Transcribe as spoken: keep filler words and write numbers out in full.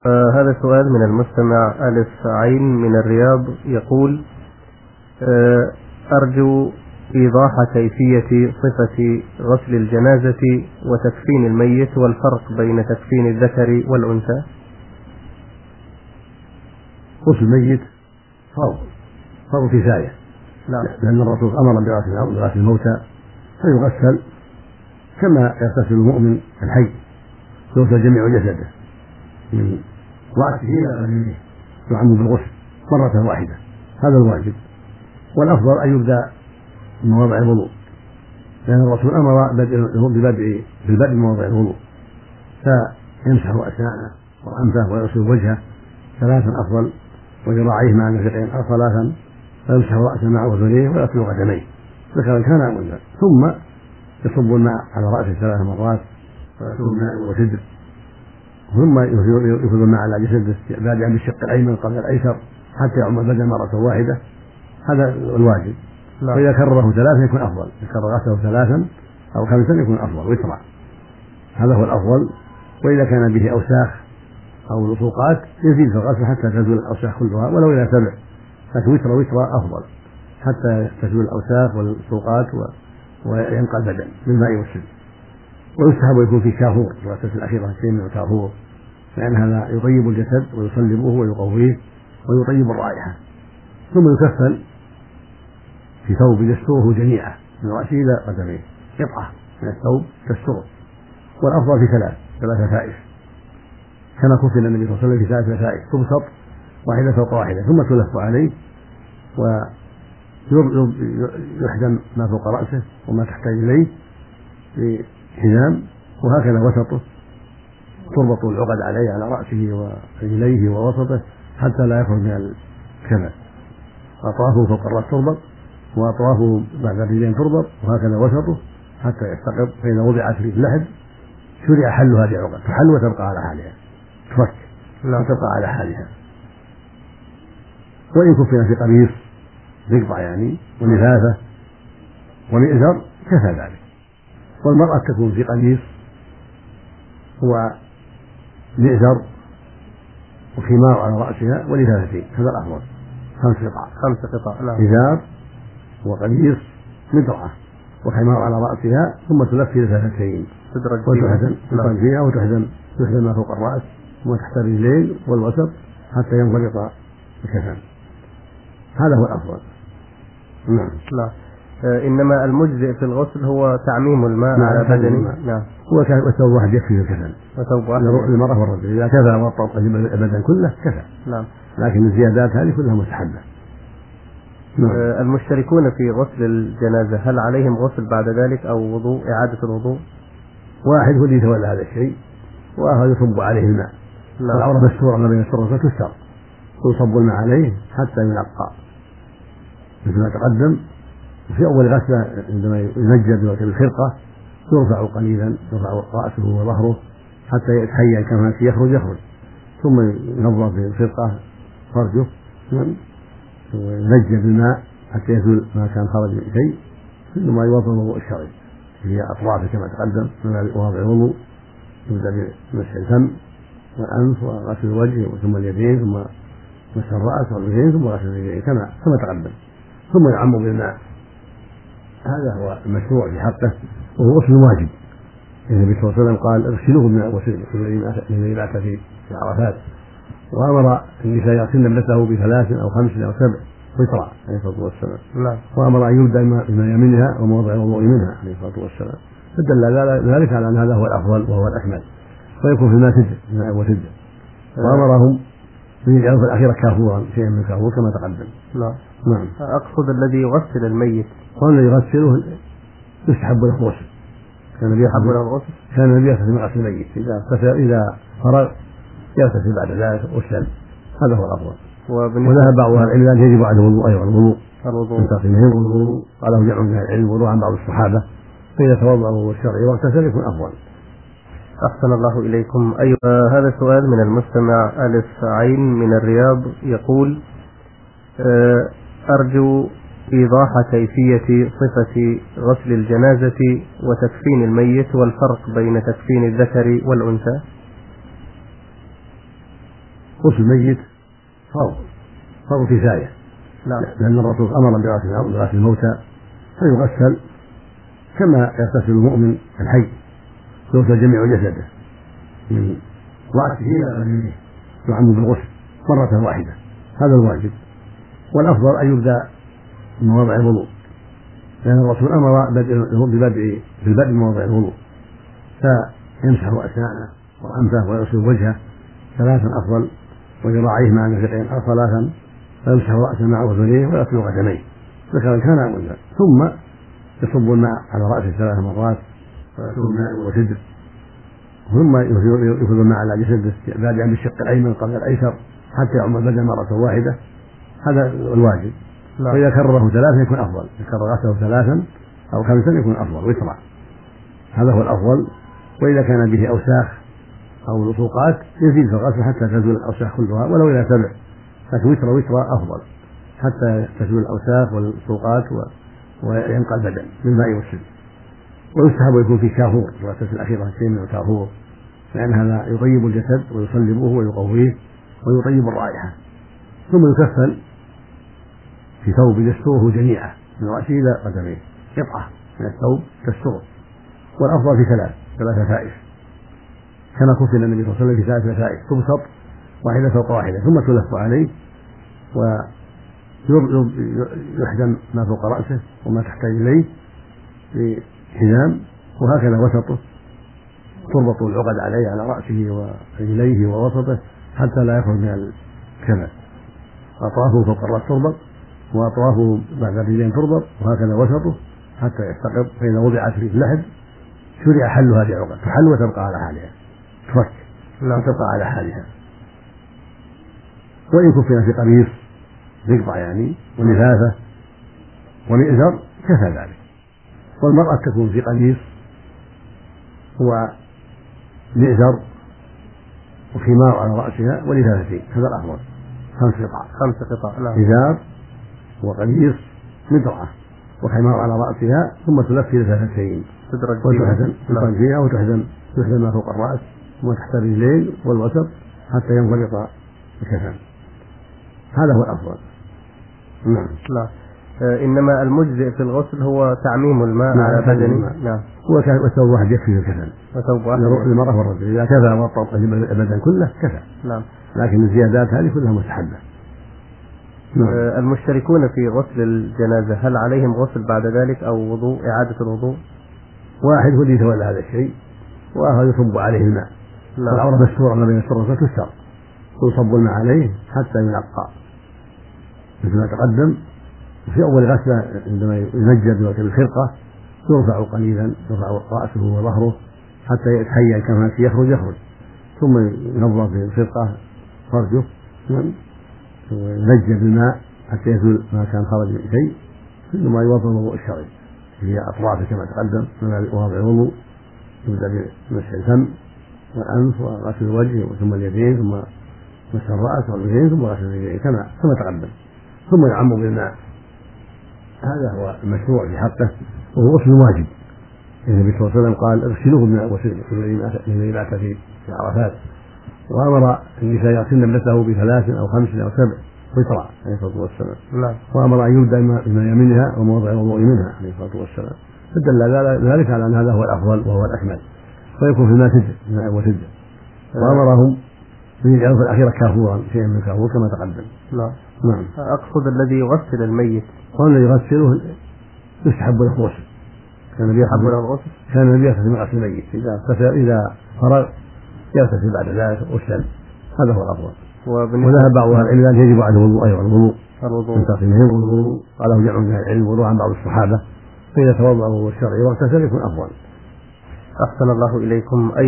آه هذا سؤال من المستمع ألف عين من الرياض يقول: آه أرجو إيضاح كيفية صفة غسل الجنازة وتكفين الميت والفرق بين تكفين الذكر والأنثى. غسل الميت فرض فرض كفاية، لأن الرسول أمر بغسل الموتى فيغسل كما يغتسل المؤمن الحي، يغسل جميع جسده من رأسه إلى رجليه يعم بالغسل مرة واحدة، هذا الواجب. والأفضل أن يبدأ من مواضع الوضوء، لأن الرسول أمر بالبدء بالبدء من مواضع الوضوء، فيمسح أسنانه وأنفه ويغسل وجهه ثلاثا أفضل، وذراعيه مع المرفقين أو ثلاثا، فيمسح رأسه مع أذنيه ويغسل قدميه ذكرا كان أو أنثى، ثم يصب الماء على رأسه ثلاث مرات ويغسل الماء وصدر، ثم يفيض الماء على جسده بادئا بالشق الأيمن قبل الأيسر حتى يعم البدن مرة واحدة، هذا الواجب. فإذا كرره ثلاثا يكون أفضل، إذا كرر غسله ثلاثا أو خمسا يكون أفضل ويترى، هذا هو الأفضل. وإذا كان به أوساخ أو لصوقات يزيد في الغسل حتى تزول الأوساخ كلها ولو إلى سبع، لكن وتر وتر أفضل حتى تزول الأوساخ واللصوقات وينقى البدن بالماء والسدر. ويستحب يكون في كافور، الغسلة الأخيرة شيء من الكافور، لأن هذا يطيب الجسد ويصلبه ويقويه ويطيب الرائحة. ثم يكفن في ثوب يستره جميعا من رأسه إلى قدميه، قطعة من الثوب تستره، والأفضل في ثلاث ثلاث لفائف كما كفن النبي صلى الله عليه وسلم في ثلاث لفائف تبسط واحدة فوق واحدة ثم تلف عليه، ويحزم ما فوق رأسه وما تحت إليه بحزام، وهكذا وسطه تربط العقد عليه على رأسه ورجليه ووسطه حتى لا يخرج من الكفن، أطرافه فوق الرأس تربط وأطرافه بعد الرجلين تربط، وهكذا وسطه حتى يستقر. فإذا وضعت في اللحد شرع حل هذه العقد، تحل وتبقى على حالها، تفك وتبقى على حالها. وإن كفن في قميص بقطع يعني ولفافة ومئزر كفى ذلك. والمرأة تكون في قميص ومئزر وخمار على رأسها ولفافتين، هذا الأفضل، خمس قطع خمس قطع إزار وقميص مدرعة وخمار على رأسها، ثم تلف في لفافتين وتحزم فيها وتحزم تحزم ما فوق الرأس وما تحت الرجلين والوسط حتى ينضبط الكفن، هذا هو الأفضل. نعم. لا. آه إنما المجزئ في الغسل هو تعميم الماء على بدنه. نعم. وثوب واحد يكفي الكفن، وثوب واحد للمرأة والرجل، إذا كفى وطأ البدن كله كفى. نعم. لكن الزيادات هذه كلها مستحبة. نعم. آه المشتركون في غسل الجنازة هل عليهم غسل بعد ذلك أو وضوء إعادة الوضوء؟ واحد هو اللي يتولى هذا الشيء وآخر يصب عليه الماء. نعم. العورة مستورة ما بين السرة وتستر، ويصب الماء عليه حتى ينقى مثل ما تقدم. وفي أول غسلة عندما ينجد بالخرقة يرفع قليلا، يرفع رأسه وظهره حتى يتهيأ كما يخرج يخرج، ثم ينظف بالخرقة فرجه وينجد بالماء حتى يزول ما كان خرج من شيء، ثم يوضع الوضوء الشرعي هي أطرافه كما تقدم من مواضع الوضوء، يبدأ بمسح الفم والأنف وغسل الوجه ثم اليدين ثم مسح الرأس والرجلين ثم غسل الرجلين كما كما تقدم، ثم يعم بالماء. هذا هو المشروع في حقه وهو غسل واجب. النبي صلى الله عليه وسلم قال اغسلوه بالماء وسلم الذي مات في عرفات، وأمر النساء يغسلن ابنته بثلاث أو خمس أو سبع وترى عليه الصلاة والسلام. لا. وأمر أن يبدأ بما يمنها وموضع الوضوء منها عليه الصلاة والسلام، فدل ذلك على أن هذا هو الأفضل وهو الأكمل، ويكون في الماء سدر الماء وسدر. وأمرهم يجعلوا في الأخيرة كافورا شيئا من كافور كما تقدم. لا. نعم. أقصد الذي يغسل الميت والذي يغسله يستحب له الغسل، كان النبي يحب له الغسل، كان النبي يغسل من غسل الميت إذا إذا فرغ يغتسل بعد ذلك غسلا، هذا هو الأفضل. وذهب بعض أهل العلم أن يجب عليه الوضوء أيضا الوضوء الوضوء من تقديمهم الوضوء قاله جمع من العلم الوضوء عن بعض الصحابة، فإذا توضأ الوضوء الشرعي واغتسل يكون أفضل. أحسن الله إليكم. أيوة. آه هذا سؤال من المستمع ألف عين من الرياض يقول: آه أرجو إيضاح كيفية صفة غسل الجنازة وتكفين الميت والفرق بين تكفين الذكر والأنثى. غسل الميت فرض فرض كفاية، لأن الرسول أمر بغسل الموتى فيغسل كما يغتسل المؤمن الحي، يغسل جميع جسده من رأسه إلى رجليه يعم بالغسل مرة واحدة، هذا الواجب. والأفضل أن يبدأ من مواضع الوضوء، لأن الرسول أمر ببدء في البدء من مواضع الوضوء، فيمسح أسنانه وأنفه ويغسل وجهه ثلاثا أفضل، وذراعيه مع المرفقين أو ثلاثا، فيمسح رأسه مع أذنيه ويغسل قدميه ذكرا كان أو أنثى، ثم يصب الماء على رأسه ثلاث مرات ويغسل الماء وسدر، ثم يفيض الماء على جسده بادئا بالشق الأيمن قبل الأيسر حتى يعم البدن مرة واحدة، هذا الواجب. وإذا كرره ثلاثا يكون أفضل، إذا كرر غسله ثلاثا أو خمسا يكون أفضل ويسرع، هذا هو الأفضل. وإذا كان به أوساخ أو لصوقات يزيد في الغسل حتى تزول الأوساخ كلها ولو إلى سبع، لكن وتر وتر أفضل حتى تزول الأوساخ واللصوقات وينقى البدن بالماء والسدر. ويستحب يكون في كافور، الغسلة الأخيرة شيء من الكافور، لأن هذا يطيب الجسد ويصلبه ويقويه ويطيب الرائحة. ثم يكفن في ثوب يستره جميعا من رأسه إلى قدميه، قطعة من الثوب تستره، والأفضل في ثلاث ثلاث لفائف كما كفن النبي صلى الله عليه وسلم في ثلاث لفائف تبسط واحدة فوق واحدة ثم تلف عليه، ويحزم ما فوق رأسه وما تحت رجليه بحزام، وهكذا وسطه تربط العقد عليه على رأسه ورجليه ووسطه حتى لا يخرج من الكمل، أطرافه فوق الرأس تربط وأطرافه بعد الرجلين تربط، وهكذا وسطه حتى يستقر. فإذا وضعت في اللحد شرع حل هذه العقد، تحل وتبقى على حالها، تفك وتبقى على حالها. وإن كفن في قميص رقبة يعني ولفافة ومئزر كفى ذلك. والمرأة تكون في قميص هو مئزر وخمار على رأسها ولفافتين، هذا الأفضل، خمس قطع خمس قطع إزار وقميص مدرعة وخمار على رأسها، ثم تلف في لفافتين وتحزن تقال فيها وتحزن تحزن ما فوق الرأس وتحت الرجلين والوسط حتى ينغلق الكفن، هذا هو الأفضل. نعم. لا. إنما المجزئ في الغسل هو تعميم الماء نعم على بدنه. نعم. وثوب واحد يكفي في الكفن، وثوب واحد للمرأة والرجل إذا كفى وطأ البدن كله كفى. نعم. لكن الزيادات هذه كلها مستحبة. نعم. المشتركون في غسل الجنازة هل عليهم غسل بعد ذلك أو وضوء إعادة الوضوء؟ واحد هو اللي يتولى هذا الشيء وآخر يصب عليه الماء. نعم. والعورة مستورة ما بين السرة والتستر، ويصب الماء عليه حتى ينقى مثل ما تقدم. وفي أول غسلة عندما ينجد بالخرقة يرفع قليلا، يرفع رأسه وظهره حتى يتهيأ كما يخرج يخرج، ثم ينظف بالخرقة فرجه وينجد بالماء حتى يزول ما كان خرج من شيء، ثم يوضأ الوضوء الشرعي هي أطرافه كما تقدم من مواضع الوضوء، يبدأ بمسح الفم والأنف وغسل الوجه ثم اليدين ثم مسح الرأس والرجلين ثم غسل الرجلين كما كما تقدم، ثم يعم بالماء. هذا هو المشروع في حقه وهو غسل واجب. النبي صلى الله عليه وسلم قال اغسلوه من الغسل الذي مات في عرفات، وأمر النساء يغسلن ابنته بثلاث أو خمس أو سبع ويطرع عليه الصلاة والسلام. لا. وأمر أن يبدأ بما يمنها وموضع الوضوء منها عليه الصلاة والسلام، فدل ذلك على أن هذا هو الأفضل وهو الأكمل، ويكون في الماء سدر الماء وسدر. وأمرهم أن يجعلوا في الأخيرة كافورا شيئا من كافور كما تقدم. لا. نعم. أقصد الذي يغسل الميت والذي يغسله يستحب له الغسل، كان النبي يحب له الغسل، كان النبي يغسل من غسل الميت إذا إذا فرغ يغتسل بعد ذلك وسلم، هذا هو الأفضل. وذهب بعض أهل العلم أن يجب عليه الوضوء أيضا، الوضوء الوضوء من تقديمه الوضوء قاله جمع من العلم وضوء عن بعض الصحابة، فإذا توضأ الشرعي واغتسل يكون أفضل. أحسن الله إليكم.